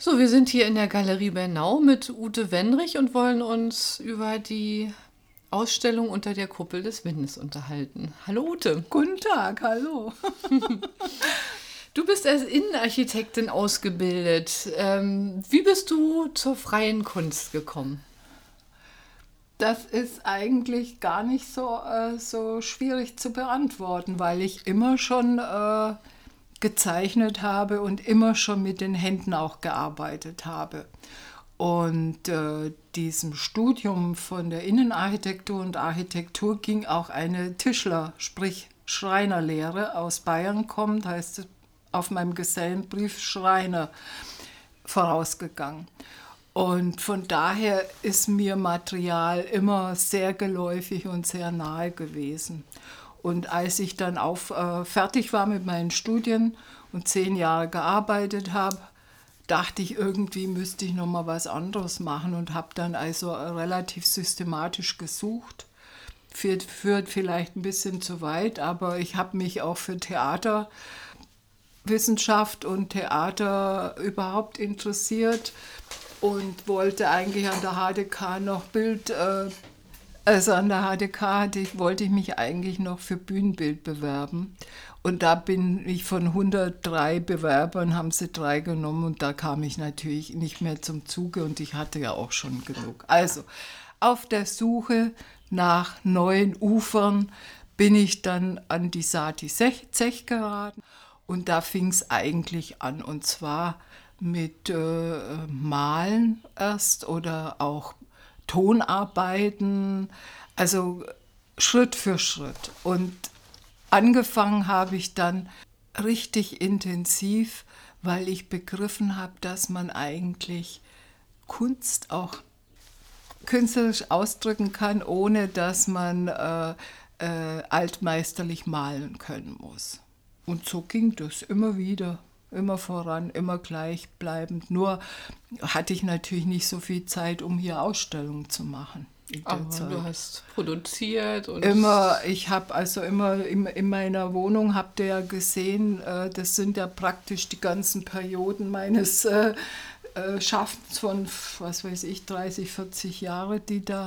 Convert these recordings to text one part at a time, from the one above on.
So, wir sind hier in der Galerie Bernau mit Ute Wendrich und wollen uns über die Ausstellung unter der Kuppel des Windes unterhalten. Hallo Ute. Guten Tag, hallo. Du bist als Innenarchitektin ausgebildet. Wie bist du zur freien Kunst gekommen? Das ist eigentlich gar nicht so schwierig zu beantworten, weil ich immer schon gezeichnet habe und immer schon mit den Händen auch gearbeitet habe. Und diesem Studium von der Innenarchitektur und Architektur ging auch eine Tischler-, sprich Schreinerlehre aus Bayern kommt, heißt es auf meinem Gesellenbrief Schreiner vorausgegangen. Und von daher ist mir Material immer sehr geläufig und sehr nahe gewesen. Und als ich dann fertig war mit meinen Studien und 10 Jahre gearbeitet habe, dachte ich, irgendwie müsste ich noch mal was anderes machen und habe dann also relativ systematisch gesucht. Führt vielleicht ein bisschen zu weit, aber ich habe mich auch für Theaterwissenschaft und Theater überhaupt interessiert und wollte eigentlich an der HDK noch an der HDK wollte ich mich eigentlich noch für Bühnenbild bewerben. Und da bin ich von 103 Bewerbern, haben sie 3 genommen und da kam ich natürlich nicht mehr zum Zuge und ich hatte ja auch schon genug. Also auf der Suche nach neuen Ufern bin ich dann an die Sati Zech geraten und da fing es eigentlich an und zwar mit Malen erst oder auch Tonarbeiten, also Schritt für Schritt. Und angefangen habe ich dann richtig intensiv, weil ich begriffen habe, dass man eigentlich Kunst auch künstlerisch ausdrücken kann, ohne dass man altmeisterlich malen können muss. Und so ging das immer wieder. Immer voran, immer gleichbleibend. Nur hatte ich natürlich nicht so viel Zeit, um hier Ausstellungen zu machen in der Aber Zeit. du hast produziert und Ich habe also immer in meiner Wohnung, habt ihr ja gesehen, das sind ja praktisch die ganzen Perioden meines Schaffens von, was weiß ich, 30, 40 Jahre, die da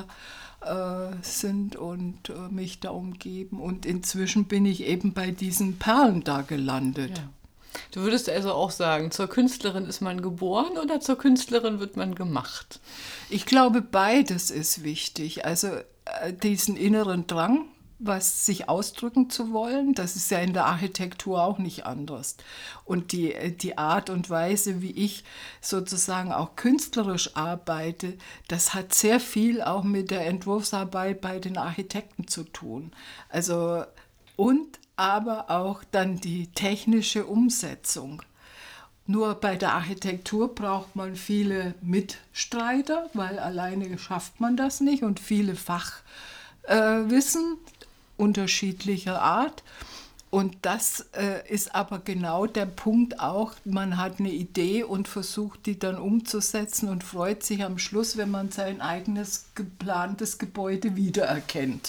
sind und mich da umgeben. Und inzwischen bin ich eben bei diesen Perlen da gelandet. ja. Du würdest also auch sagen, zur Künstlerin ist man geboren oder zur Künstlerin wird man gemacht? Ich glaube, beides ist wichtig. Also diesen inneren Drang, was sich ausdrücken zu wollen, das ist ja in der Architektur auch nicht anders. Und die Art und Weise, wie ich sozusagen auch künstlerisch arbeite, das hat sehr viel auch mit der Entwurfsarbeit bei den Architekten zu tun. Also und aber auch dann die technische Umsetzung. Nur bei der Architektur braucht man viele Mitstreiter, weil alleine schafft man das nicht und viele Fachwissen unterschiedlicher Art. Und das ist aber genau der Punkt auch, man hat eine Idee und versucht die dann umzusetzen und freut sich am Schluss, wenn man sein eigenes geplantes Gebäude wiedererkennt.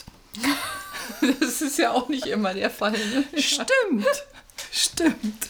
Das ist ja auch nicht immer der Fall. Ne? Stimmt.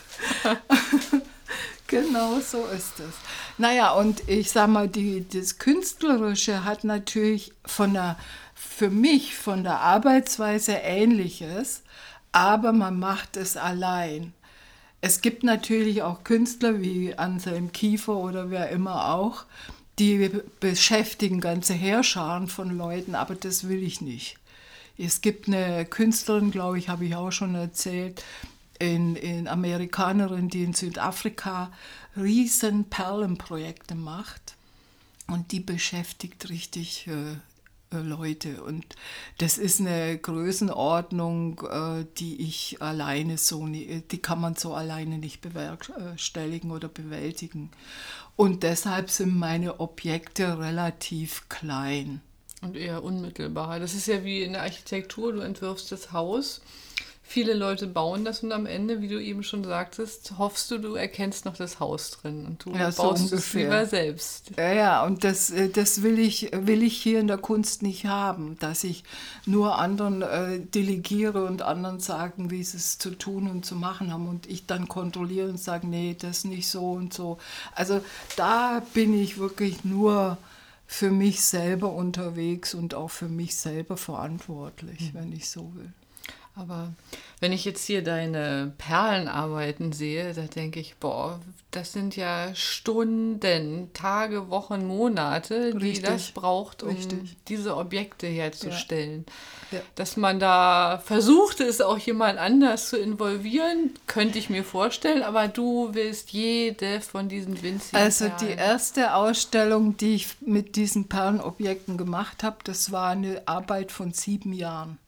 Genau so ist es. Naja, und ich sag mal, das Künstlerische hat natürlich für mich von der Arbeitsweise Ähnliches, aber man macht es allein. Es gibt natürlich auch Künstler wie Anselm Kiefer oder wer immer auch, die beschäftigen ganze Heerscharen von Leuten, aber das will ich nicht. Es gibt eine Künstlerin, glaube ich, habe ich auch schon erzählt, in Amerikanerin, die in Südafrika riesen Perlenprojekte macht und die beschäftigt richtig Leute. Und das ist eine Größenordnung, die kann man so alleine nicht bewerkstelligen oder bewältigen. Und deshalb sind meine Objekte relativ klein. Und eher unmittelbar. Das ist ja wie in der Architektur, du entwirfst das Haus Viele Leute bauen das und am Ende, wie du eben schon sagtest, hoffst du erkennst noch das Haus drin und du Ja, so baust es ungefähr. lieber selbst. Ja, und das will ich hier in der Kunst nicht haben, dass ich nur anderen delegiere und anderen sagen, wie sie es zu tun und zu machen haben und ich dann kontrolliere und sage, nee, das nicht so und so. Also da bin ich wirklich nur für mich selber unterwegs und auch für mich selber verantwortlich, wenn ich so will. Aber wenn ich jetzt hier deine Perlenarbeiten sehe, da denke ich, boah, das sind ja Stunden, Tage, Wochen, Monate, die Richtig, das braucht, um richtig. diese Objekte herzustellen. Ja. Dass man da versucht, es auch jemand anders zu involvieren, könnte ich mir vorstellen, aber du willst jede von diesen winzigen Also die Perlen. erste Ausstellung, die ich mit diesen Perlenobjekten gemacht habe, das war eine Arbeit von 7 Jahren.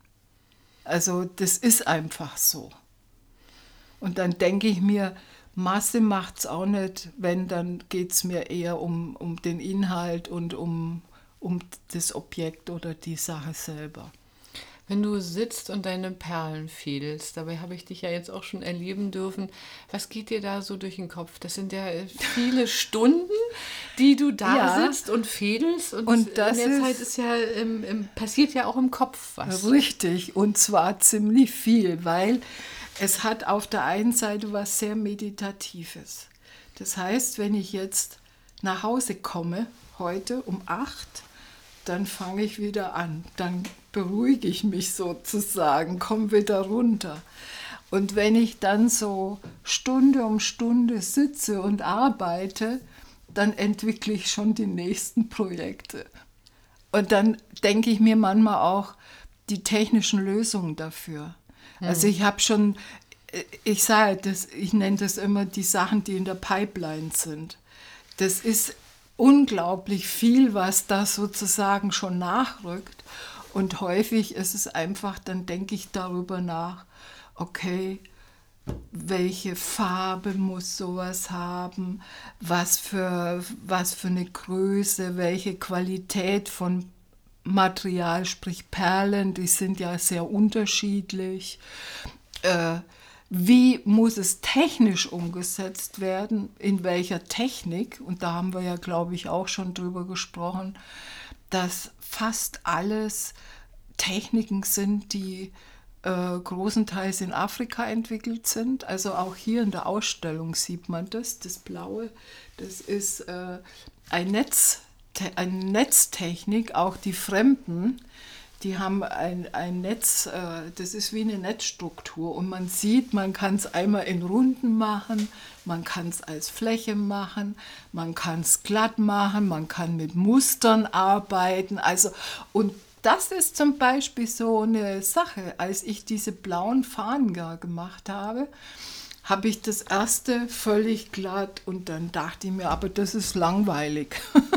Also das ist einfach so. Und dann denke ich mir, Masse macht es auch nicht, wenn, dann geht es mir eher um den Inhalt und um das Objekt oder die Sache selber. Wenn du sitzt und deine Perlen fädelst, dabei habe ich dich ja jetzt auch schon erleben dürfen, was geht dir da so durch den Kopf? Das sind ja viele Stunden, die du da Ja. sitzt und fädelst und Und das in der Zeit ist- ist ja passiert ja auch im Kopf was. Richtig, und zwar ziemlich viel, weil es hat auf der einen Seite was sehr Meditatives. Das heißt, wenn ich jetzt nach Hause komme, heute um 8, dann fange ich wieder an. Dann beruhige ich mich sozusagen, komme wieder runter. Und wenn ich dann so Stunde um Stunde sitze und arbeite, dann entwickle ich schon die nächsten Projekte. Und dann denke ich mir manchmal auch die technischen Lösungen dafür. Also ich habe schon, ich sage das, ich nenne das immer die Sachen, die in der Pipeline sind. Das ist unglaublich viel, was da sozusagen schon nachrückt. Und häufig ist es einfach, dann denke ich darüber nach, okay, welche Farbe muss sowas haben, was für eine Größe, welche Qualität von Material, sprich Perlen, die sind ja sehr unterschiedlich. Wie muss es technisch umgesetzt werden, in welcher Technik, und da haben wir ja, glaube ich, auch schon drüber gesprochen, dass fast alles Techniken sind, die großenteils in Afrika entwickelt sind. Also auch hier in der Ausstellung sieht man das. Das Blaue, das ist eine Netztechnik. Auch die Fremden, die haben ein Netz, das ist wie eine Netzstruktur. Und man sieht, man kann es einmal in Runden machen, man kann es als Fläche machen, man kann es glatt machen, man kann mit Mustern arbeiten. Also, und das ist zum Beispiel so eine Sache. Als ich diese blauen Fahnen gemacht habe, habe ich das erste völlig glatt und dann dachte ich mir, aber das ist langweilig.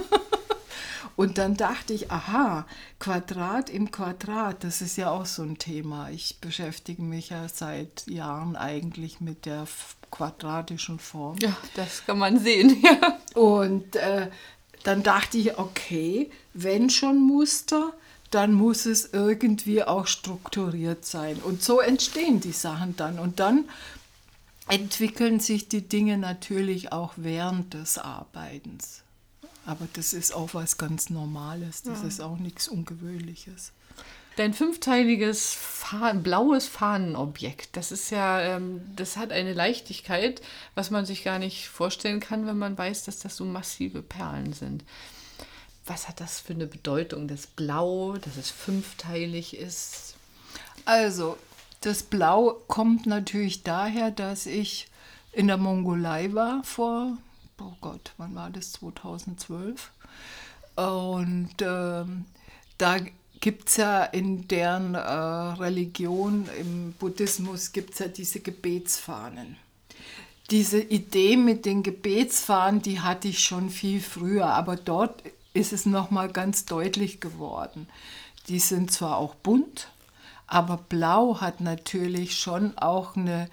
Und dann dachte ich, aha, Quadrat im Quadrat, das ist ja auch so ein Thema. Ich beschäftige mich ja seit Jahren eigentlich mit der quadratischen Form. Ja, das kann man sehen, ja. Und dann dachte ich, okay, wenn schon Muster, dann muss es irgendwie auch strukturiert sein. Und so entstehen die Sachen dann. Und dann entwickeln sich die Dinge natürlich auch während des Arbeitens. Aber das ist auch was ganz Normales, das ist auch nichts Ungewöhnliches. Dein fünfteiliges blaues Fahnenobjekt, das ist ja, das hat eine Leichtigkeit, was man sich gar nicht vorstellen kann, wenn man weiß, dass das so massive Perlen sind. Was hat das für eine Bedeutung, das Blau, dass es fünfteilig ist? Also, das Blau kommt natürlich daher, dass ich in der Mongolei war vor, oh Gott, wann war das, 2012? Und da gibt es ja in deren Religion, im Buddhismus, gibt es ja diese Gebetsfahnen. Diese Idee mit den Gebetsfahnen, die hatte ich schon viel früher, aber dort ist es nochmal ganz deutlich geworden. Die sind zwar auch bunt, aber Blau hat natürlich schon auch eine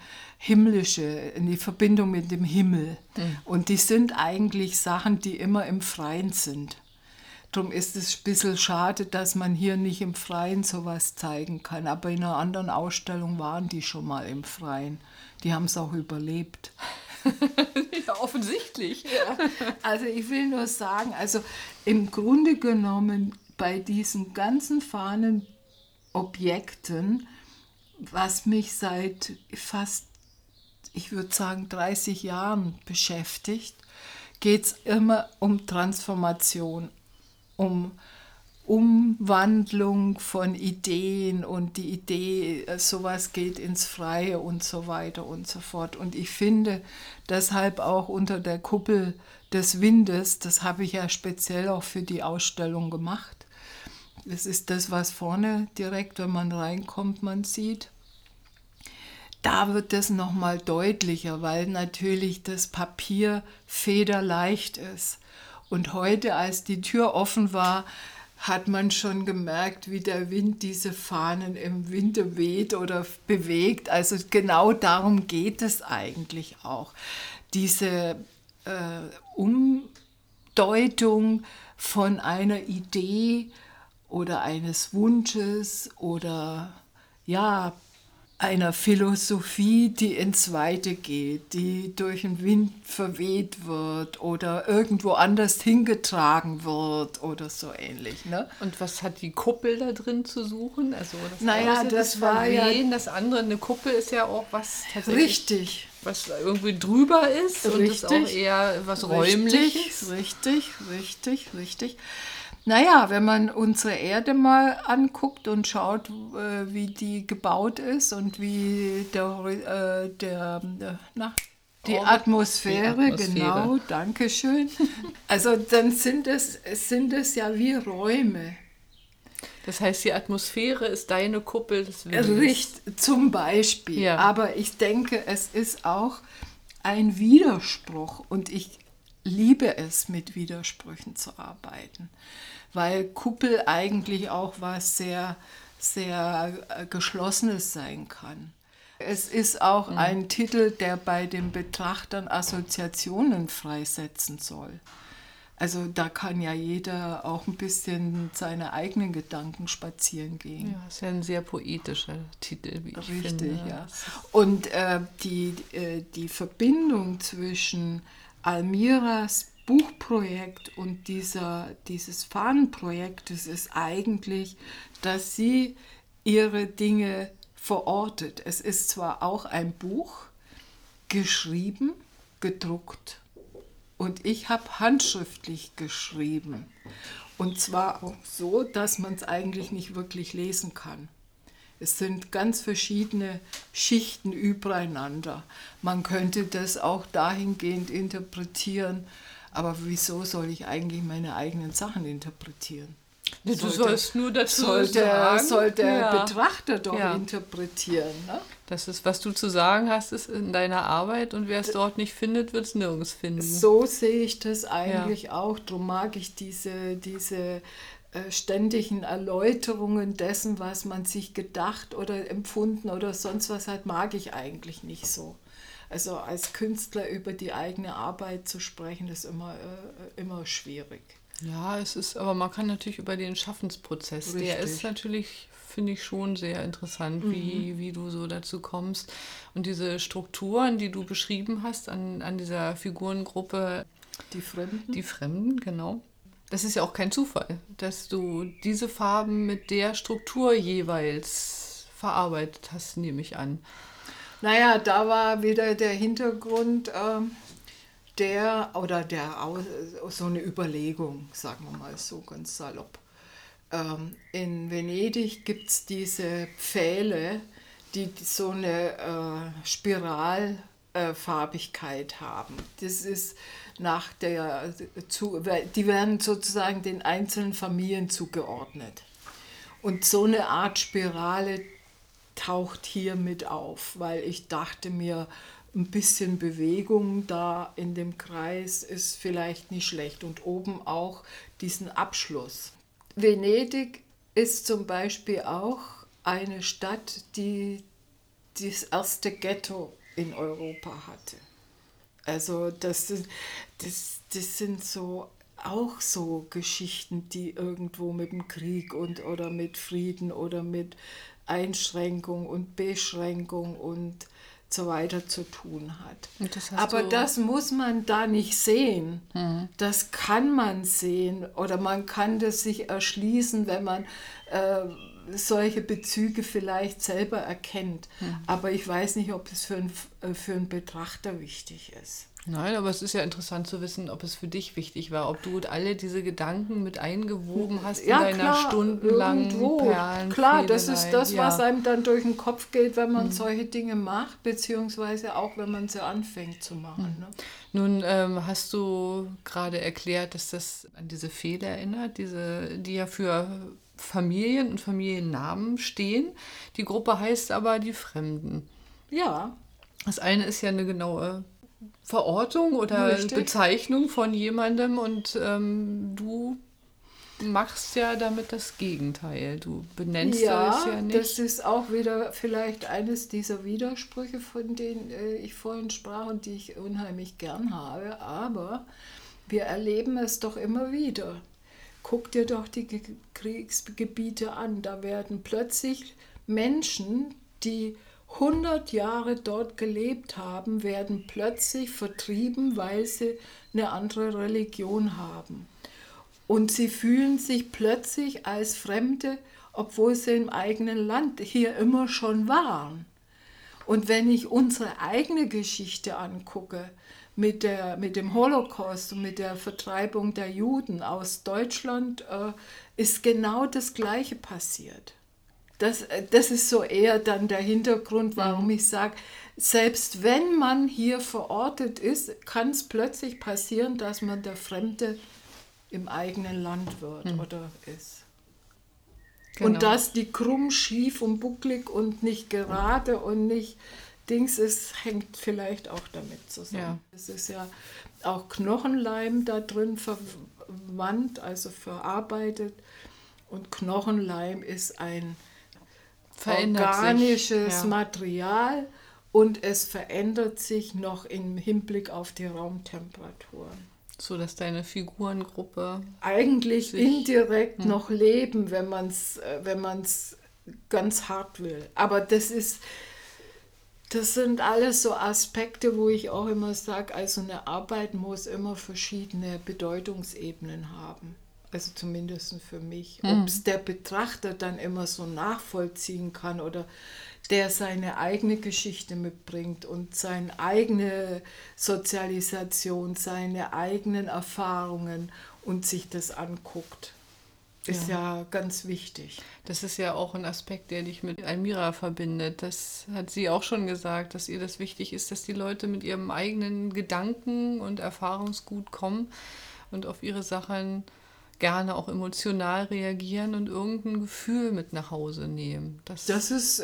Verbindung mit dem Himmel. Und die sind eigentlich Sachen, die immer im Freien sind. Darum ist es ein bisschen schade, dass man hier nicht im Freien sowas zeigen kann. Aber in einer anderen Ausstellung waren die schon mal im Freien. Die haben es auch überlebt. Ja, offensichtlich. Ja. Also ich will nur sagen, also im Grunde genommen bei diesen ganzen Fahnenobjekten, was mich seit fast, ich würde sagen, 30 Jahren beschäftigt, geht es immer um Transformation, um Umwandlung von Ideen und die Idee, sowas geht ins Freie und so weiter und so fort. Und ich finde deshalb auch unter der Kuppel des Windes, das habe ich ja speziell auch für die Ausstellung gemacht. Das ist das, was vorne direkt, wenn man reinkommt, man sieht. Da wird das nochmal deutlicher, weil natürlich das Papier federleicht ist. Und heute, als die Tür offen war, hat man schon gemerkt, wie der Wind diese Fahnen im Winde weht oder bewegt. Also genau darum geht es eigentlich auch. Diese Umdeutung von einer Idee oder eines Wunsches oder ja, einer Philosophie, die ins Weite geht, die durch den Wind verweht wird oder irgendwo anders hingetragen wird oder so ähnlich. Ne? Und was hat die Kuppel da drin zu suchen? Also Naja, das war Verwehen, ja... das andere, eine Kuppel ist ja auch was tatsächlich, Richtig. was irgendwie drüber ist und ist auch eher was Räumliches. Richtig. Naja, wenn man unsere Erde mal anguckt und schaut, wie die gebaut ist und wie die Atmosphäre, genau, danke schön. Also dann sind es ja wie Räume. Das heißt, die Atmosphäre ist deine Kuppel des Windes. Richtig, zum Beispiel. Ja. Aber ich denke, es ist auch ein Widerspruch und ich liebe es, mit Widersprüchen zu arbeiten, weil Kuppel eigentlich auch was sehr, sehr Geschlossenes sein kann. Es ist auch ein Titel, der bei den Betrachtern Assoziationen freisetzen soll. Also da kann ja jeder auch ein bisschen seine eigenen Gedanken spazieren gehen. Ja, ist ja ein sehr poetischer Titel, wie ich finde. Richtig, ja. Und die Verbindung zwischen Almiras Buchprojekt und dieses Fahnenprojekt, das ist eigentlich, dass sie ihre Dinge verortet. Es ist zwar auch ein Buch, geschrieben, gedruckt, und ich habe handschriftlich geschrieben. Und zwar auch so, dass man es eigentlich nicht wirklich lesen kann. Es sind ganz verschiedene Schichten übereinander. Man könnte das auch dahingehend interpretieren, aber wieso soll ich eigentlich meine eigenen Sachen interpretieren? Du sollst nur dazu sagen. Soll der Betrachter doch interpretieren. Ne? Das ist, was du zu sagen hast, ist in deiner Arbeit und wer es dort nicht findet, wird es nirgends finden. So sehe ich das eigentlich auch. Darum mag ich diese ständigen Erläuterungen dessen, was man sich gedacht oder empfunden oder sonst was hat, mag ich eigentlich nicht so. Also als Künstler über die eigene Arbeit zu sprechen, ist immer schwierig. Ja, es ist, aber man kann natürlich über den Schaffensprozess, Richtig. der ist natürlich, finde ich, schon sehr interessant, wie du so dazu kommst. Und diese Strukturen, die du beschrieben hast an dieser Figurengruppe, Die Fremden? die Fremden, genau. Das ist ja auch kein Zufall, dass du diese Farben mit der Struktur jeweils verarbeitet hast, nehme ich an. Naja, da war wieder der Hintergrund, so eine Überlegung, sagen wir mal so ganz salopp. In Venedig gibt es diese Pfähle, die so eine Spiralfarbigkeit haben. Das ist die werden sozusagen den einzelnen Familien zugeordnet. Und so eine Art Spirale taucht hier mit auf, weil ich dachte mir, ein bisschen Bewegung da in dem Kreis ist vielleicht nicht schlecht. Und oben auch diesen Abschluss. Venedig ist zum Beispiel auch eine Stadt, die das erste Ghetto in Europa hatte. Also das sind so auch so Geschichten, die irgendwo mit dem Krieg oder mit Frieden oder mit Einschränkung und Beschränkung und so weiter zu tun hat. Und das Aber das muss man da nicht sehen. Das kann man sehen oder man kann das sich erschließen, wenn man solche Bezüge vielleicht selber erkennt. Aber ich weiß nicht, ob es für einen Betrachter wichtig ist. Nein, aber es ist ja interessant zu wissen, ob es für dich wichtig war, ob du alle diese Gedanken mit eingewoben hast in deiner stundenlangen Perlenfriedelei. Klar, das ist das, was einem dann durch den Kopf geht, wenn man solche Dinge macht, beziehungsweise auch, wenn man sie anfängt zu machen. Ne? Nun hast du gerade erklärt, dass das an diese Fehde erinnert, die ja für Familien und Familiennamen stehen. Die Gruppe heißt aber die Fremden. Ja. Das eine ist ja eine genaue Verortung oder Richtig. Bezeichnung von jemandem und du machst ja damit das Gegenteil. Du benennst es ja nicht. Das ist auch wieder vielleicht eines dieser Widersprüche, von denen ich vorhin sprach und die ich unheimlich gern habe, aber wir erleben es doch immer wieder. Guck dir doch die Kriegsgebiete an, da werden plötzlich Menschen, die 100 Jahre dort gelebt haben, werden plötzlich vertrieben, weil sie eine andere Religion haben. Und sie fühlen sich plötzlich als Fremde, obwohl sie im eigenen Land hier immer schon waren. Und wenn ich unsere eigene Geschichte angucke, mit dem Holocaust und mit der Vertreibung der Juden aus Deutschland, ist genau das Gleiche passiert. Das ist so eher dann der Hintergrund, warum ich sage, selbst wenn man hier verortet ist, kann es plötzlich passieren, dass man der Fremde im eigenen Land wird oder ist. Genau. Und dass die krumm, schief und bucklig und nicht gerade und nicht Dings ist, hängt vielleicht auch damit zusammen. Es ist ja auch Knochenleim da drin verwandt, also verarbeitet. Und Knochenleim ist ein organisches Material und es verändert sich noch im Hinblick auf die Raumtemperaturen. So dass deine Figurengruppe eigentlich indirekt noch leben, wenn man es ganz hart will. Aber das sind alles so Aspekte, wo ich auch immer sage, also eine Arbeit muss immer verschiedene Bedeutungsebenen haben. Also zumindest für mich. Ob es der Betrachter dann immer so nachvollziehen kann oder der seine eigene Geschichte mitbringt und seine eigene Sozialisation, seine eigenen Erfahrungen und sich das anguckt, ist ja ganz wichtig. Das ist ja auch ein Aspekt, der dich mit Almira verbindet. Das hat sie auch schon gesagt, dass ihr das wichtig ist, dass die Leute mit ihrem eigenen Gedanken und Erfahrungsgut kommen und auf ihre Sachen gerne auch emotional reagieren und irgendein Gefühl mit nach Hause nehmen. Das ist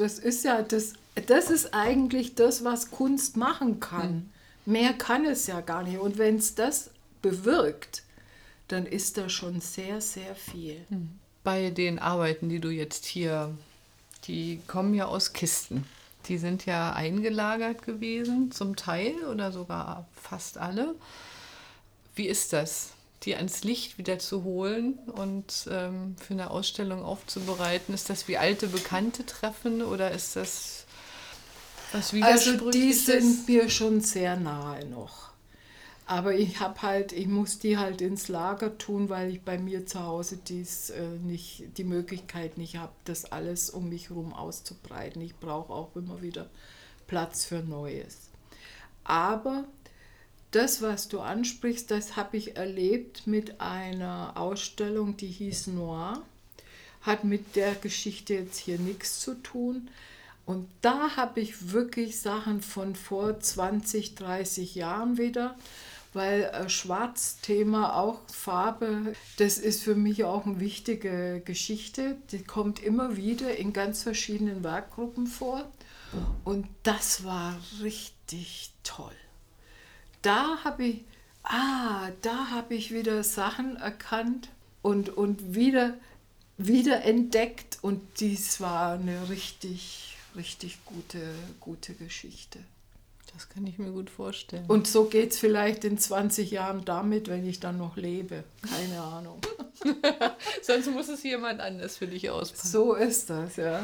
eigentlich das, was Kunst machen kann. Mehr kann es ja gar nicht. Und wenn es das bewirkt, dann ist da schon sehr, sehr viel. Bei den Arbeiten, die du jetzt hier, die kommen ja aus Kisten. Die sind ja eingelagert gewesen, zum Teil oder sogar fast alle. Wie ist das, die ans Licht wieder zu holen und für eine Ausstellung aufzubereiten? Ist das wie alte Bekannte treffen oder ist das was Widersprüchliches? Also die sind mir schon sehr nahe noch. Aber ich muss die halt ins Lager tun, weil ich bei mir zu Hause die Möglichkeit nicht habe, das alles um mich herum auszubreiten. Ich brauche auch immer wieder Platz für Neues. Aber das, was du ansprichst, das habe ich erlebt mit einer Ausstellung, die hieß Noir, hat mit der Geschichte jetzt hier nichts zu tun. Und da habe ich wirklich Sachen von vor 20, 30 Jahren wieder, weil Schwarzthema, auch Farbe, das ist für mich auch eine wichtige Geschichte. Die kommt immer wieder in ganz verschiedenen Werkgruppen vor. Und das war richtig toll. Da habe ich wieder Sachen erkannt und wieder entdeckt und dies war eine richtig, richtig gute Geschichte. Das kann ich mir gut vorstellen. Und so geht es vielleicht in 20 Jahren damit, wenn ich dann noch lebe. Keine Ahnung. Sonst muss es jemand anders für dich auspacken. So ist das, ja.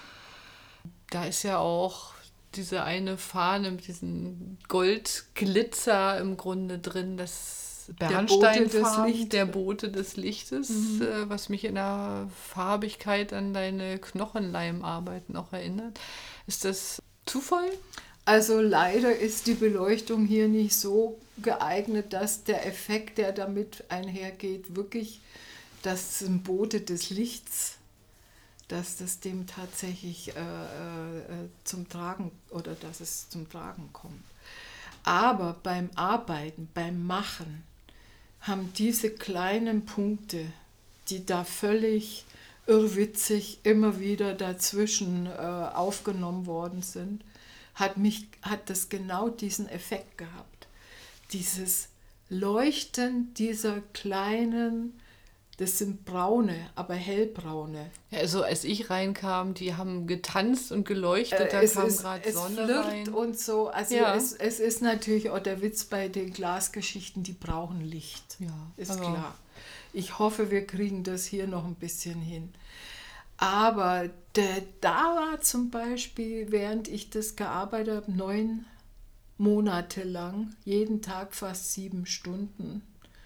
Da ist ja auch diese eine Fahne mit diesem Goldglitzer im Grunde drin, das Bernsteinfarben, der Bote des Lichtes, was mich in der Farbigkeit an deine Knochenleimarbeiten auch erinnert. Ist das Zufall? Also leider ist die Beleuchtung hier nicht so geeignet, dass der Effekt, der damit einhergeht, wirklich das Bote des Lichts, dass das dem tatsächlich zum Tragen oder dass es zum Tragen kommt. Aber beim Arbeiten, beim Machen, haben diese kleinen Punkte, die da völlig irrwitzig immer wieder dazwischen aufgenommen worden sind, hat das genau diesen Effekt gehabt. Dieses Leuchten dieser kleinen, das sind braune, aber hellbraune. Ja, also als ich reinkam, die haben getanzt und geleuchtet, da kam gerade Sonne rein. Und so. Also ja. es ist natürlich auch der Witz bei den Glasgeschichten, die brauchen Licht. Ja, ist klar. Ich hoffe, wir kriegen das hier noch ein bisschen hin. Aber da war zum Beispiel, während ich das gearbeitet habe, 9 Monate lang, jeden Tag fast 7 Stunden,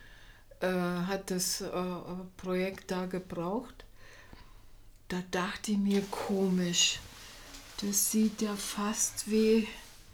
hat das Projekt da gebraucht. Da dachte ich mir, komisch, das sieht ja fast wie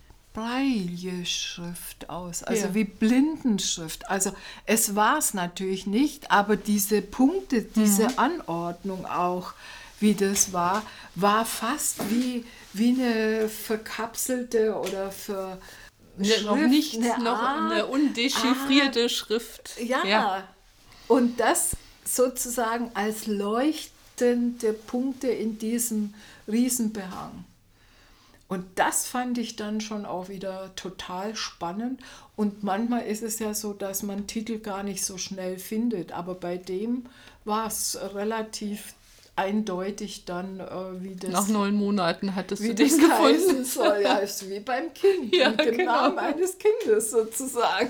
Braille-Schrift aus, also wie Blindenschrift. Also es war es natürlich nicht, aber diese Punkte, diese Anordnung auch, wie das war fast wie eine verkapselte oder Schrift, noch nicht eine undechiffrierte Schrift. Ja, und das sozusagen als leuchtende Punkte in diesem Riesenbehang. Und das fand ich dann schon auch wieder total spannend. Und manchmal ist es ja so, dass man Titel gar nicht so schnell findet. Aber bei dem war es relativ eindeutig dann, wie das... Nach 9 Monaten hattest du das gefunden. Soll. Ja, ist wie beim Kind, ja, mit dem Namen eines Kindes sozusagen.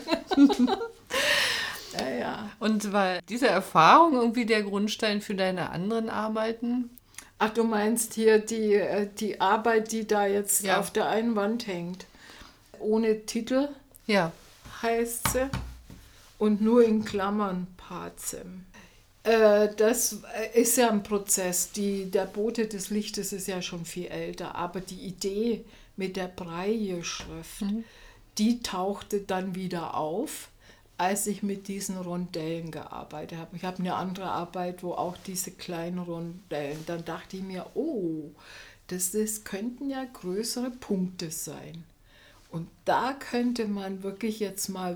Ja. Und war diese Erfahrung irgendwie der Grundstein für deine anderen Arbeiten? Ach, du meinst hier die Arbeit, die da jetzt auf der einen Wand hängt. Ohne Titel heißt sie und nur in Klammern Pazem. Das ist ja ein Prozess. Der Bote des Lichtes ist ja schon viel älter, aber die Idee mit der Braille-Schrift, die tauchte dann wieder auf, als ich mit diesen Rondellen gearbeitet habe. Ich habe eine andere Arbeit, wo auch diese kleinen Rondellen, dann dachte ich mir, das könnten ja größere Punkte sein. Und da könnte man wirklich jetzt mal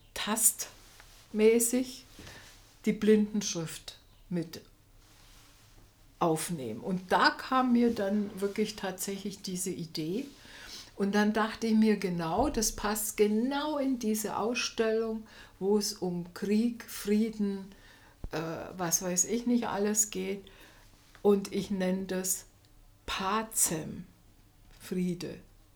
tastmäßig die Blindenschrift mit aufnehmen. Und da kam mir dann wirklich tatsächlich diese Idee. Und dann dachte ich mir genau, das passt genau in diese Ausstellung, wo es um Krieg, Frieden, was weiß ich nicht alles geht. Und ich nenne das Pazem, Friede.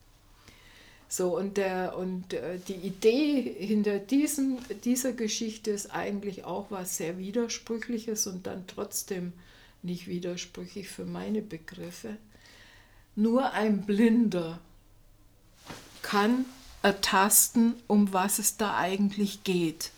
So, und die Idee hinter dieser Geschichte ist eigentlich auch was sehr Widersprüchliches und dann trotzdem nicht widersprüchlich für meine Begriffe. Nur ein Blinder kann ertasten, um was es da eigentlich geht.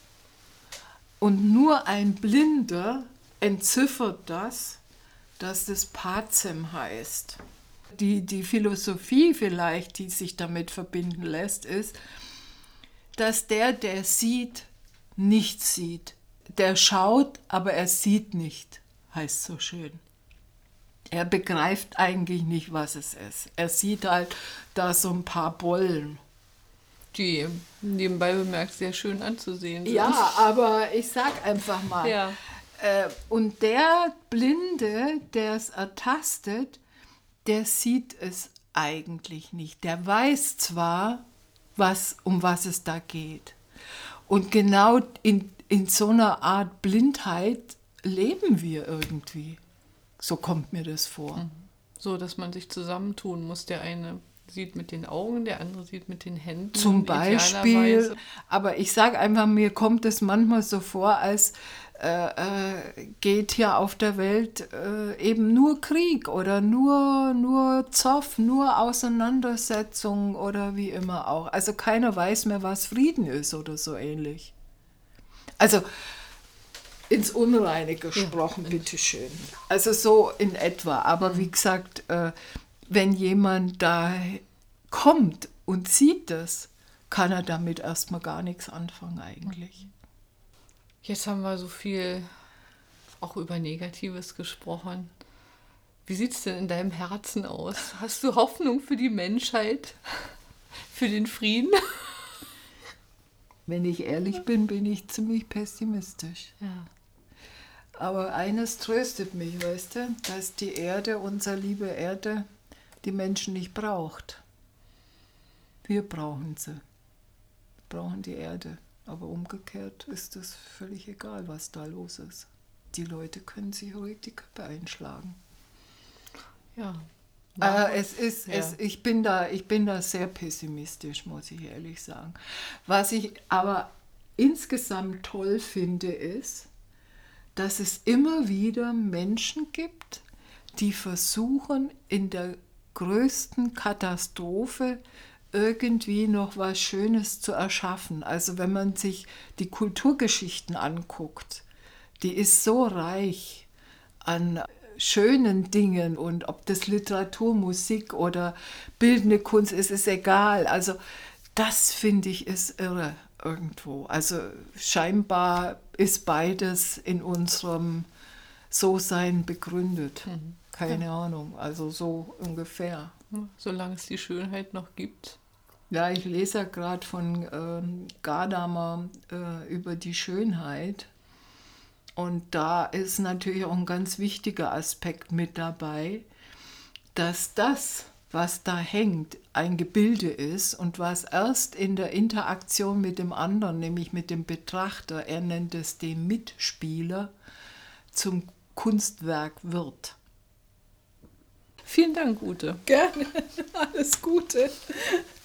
Und nur ein Blinder entziffert das, dass das Pazem heißt. Die Philosophie vielleicht, die sich damit verbinden lässt, ist, dass der sieht, nichts sieht. Der schaut, aber er sieht nicht, heißt so schön. Er begreift eigentlich nicht, was es ist. Er sieht halt da so ein paar Bollen. Die nebenbei bemerkt sehr schön anzusehen sind. Ja, aber ich sag einfach mal. Ja. Und der Blinde, der es ertastet, der sieht es eigentlich nicht. Der weiß zwar, um was es da geht. Und genau in so einer Art Blindheit leben wir irgendwie. So kommt mir das vor. So, dass man sich zusammentun muss. Der eine sieht mit den Augen, der andere sieht mit den Händen. Zum Beispiel, idealerweise. aber ich sage einfach, mir kommt es manchmal so vor, als geht hier auf der Welt eben nur Krieg oder nur Zoff, nur Auseinandersetzung oder wie immer auch. Also keiner weiß mehr, was Frieden ist oder so ähnlich. Also ins Unreine gesprochen, bitteschön. Also so in etwa. Aber wie gesagt, wenn jemand da kommt und sieht das, kann er damit erstmal gar nichts anfangen eigentlich. Jetzt haben wir so viel auch über Negatives gesprochen. Wie sieht es denn in deinem Herzen aus? Hast du Hoffnung für die Menschheit? Für den Frieden? Wenn ich ehrlich bin, bin ich ziemlich pessimistisch. Ja. Aber eines tröstet mich, weißt du, dass die Erde, unsere liebe Erde, die Menschen nicht braucht. Wir brauchen sie. Wir brauchen die Erde. Aber umgekehrt ist es völlig egal, was da los ist. Die Leute können sich ruhig die Köpfe einschlagen. Ja. Ich bin da sehr pessimistisch, muss ich ehrlich sagen. Was ich aber insgesamt toll finde, ist, dass es immer wieder Menschen gibt, die versuchen, in der größten Katastrophe irgendwie noch was Schönes zu erschaffen. Also wenn man sich die Kulturgeschichten anguckt, die ist so reich an schönen Dingen und ob das Literatur, Musik oder bildende Kunst ist, ist egal. Also das finde ich ist irre irgendwo. Also scheinbar ist beides in unserem So-Sein begründet. Keine Ahnung, also so ungefähr. Solange es die Schönheit noch gibt. Ja, ich lese ja gerade von Gadamer über die Schönheit. Und da ist natürlich auch ein ganz wichtiger Aspekt mit dabei, dass das, was da hängt, ein Gebilde ist und was erst in der Interaktion mit dem anderen, nämlich mit dem Betrachter, er nennt es den Mitspieler, zum Kunstwerk wird. Vielen Dank, Ute. Gerne, alles Gute.